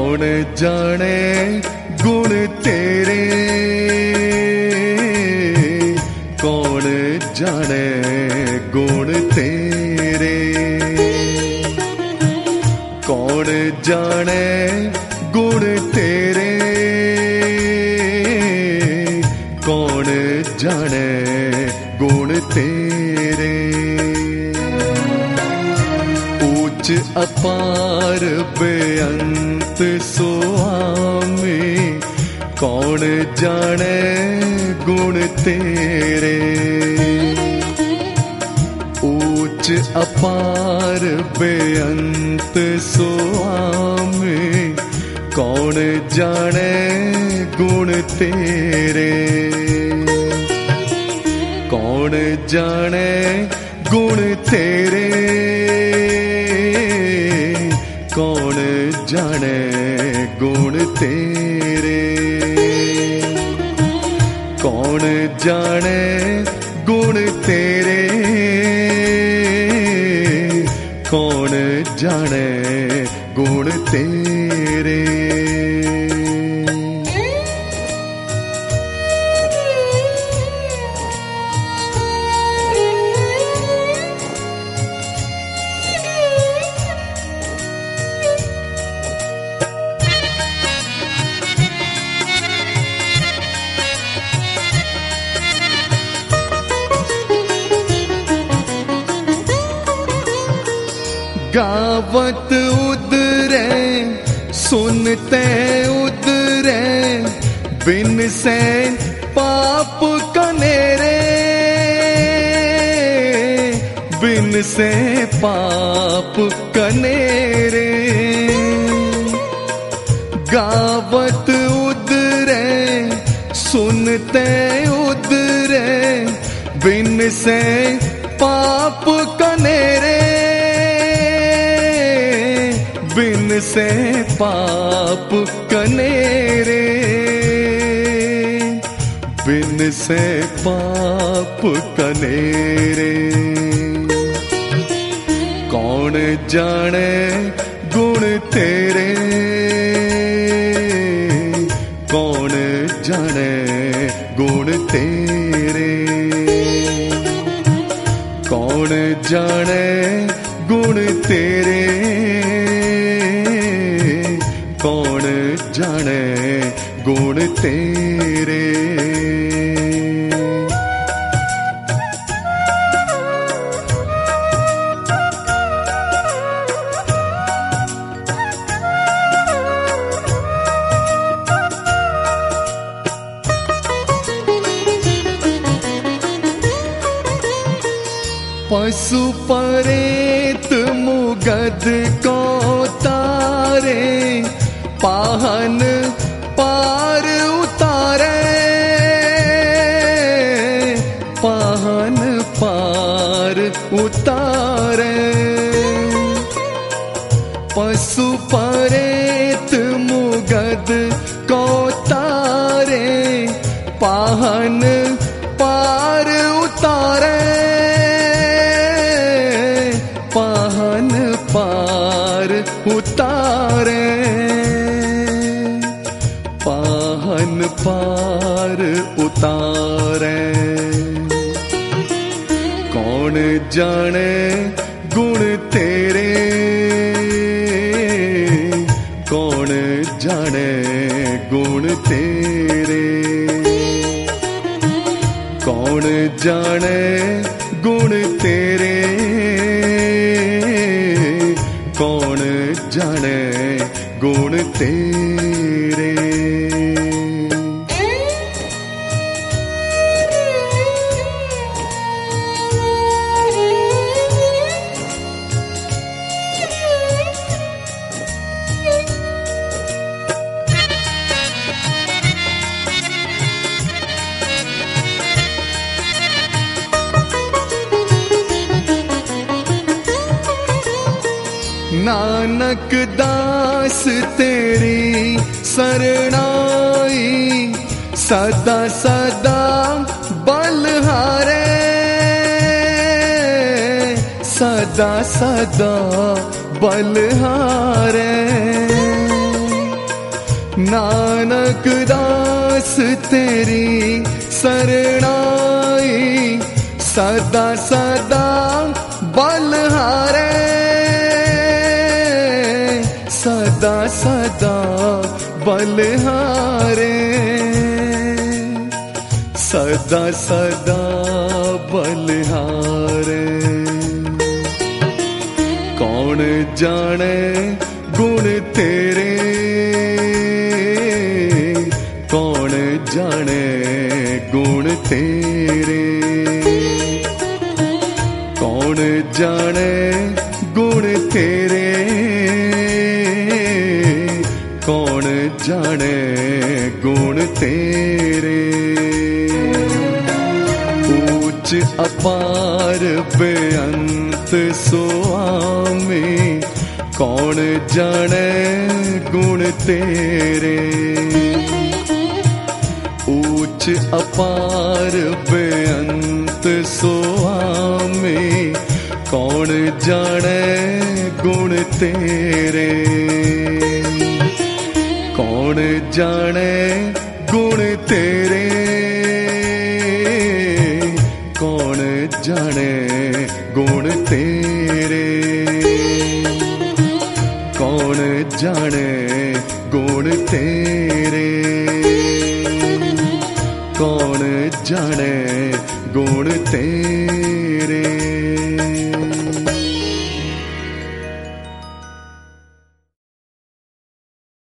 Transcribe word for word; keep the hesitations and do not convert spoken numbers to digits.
कौन जाने गुण तेरे, कौन जाने गुण तेरे, कौन जाने गुण तेरे, कौन जाने गुण तेरे। ऊंच अपार बेअंत सुआमी, कौन जाने गुण तेरे। ऊंच अपार बेअंत सुआमी, कौन जाने गुण तेरे। कौन जाने गुण तेरे, कौन जाने गुण तेरे, कौन जाने गुण तेरे, कौन जाने गुण तेरे। गावत उदरे सुनते उदरे, बिन से पाप कनेरे, बिन से पाप कनेरे। गावत उदरे सुनते उदरे, बिन से पाप कनेरे, बिन से पाप कनेरे, बिन से पाप कनेरे। कौन जाने गुण तेरे, कौन जाने गुण तेरे, कौन जाने गुण तेरे, कौन जाने गुण तेरे। पशु परेत मुगद को तारे, पाहन पार उतारे, पाहन पार उतारे। पशु परेत मुगद को तारे, पाहन पार उतारे, पाहन पार उतारे, पाहन पार उतारे। कौन जाने गुण तेरे, कौन जाने गुण तेरे, कौन जाने गुण तेरे, कौन जाने गुण तेरे। नानक दास तेरी शरणाई, सदा सदा बलहारे, सदा सदा बलहारे। नानक दास तेरी सरणाई सदा सदा बलहारे सदा सदा बलहारे सदा सदा बलहारे कौन जाने गुण तेरे कौन जाने गुण तेरे कौन जाने गुण तेरे कौन जाने गुण तेरे ऊंच अपार बेअंत स्वामी कौन जाने गुण तेरे ऊंच अपार बेअंत स्वामी कौन जाने गुण तेरे कौन जाने गुण तेरे कौन जाने गुण तेरे कौन जाने गुण तेरे कौन जाने गुण तेरे।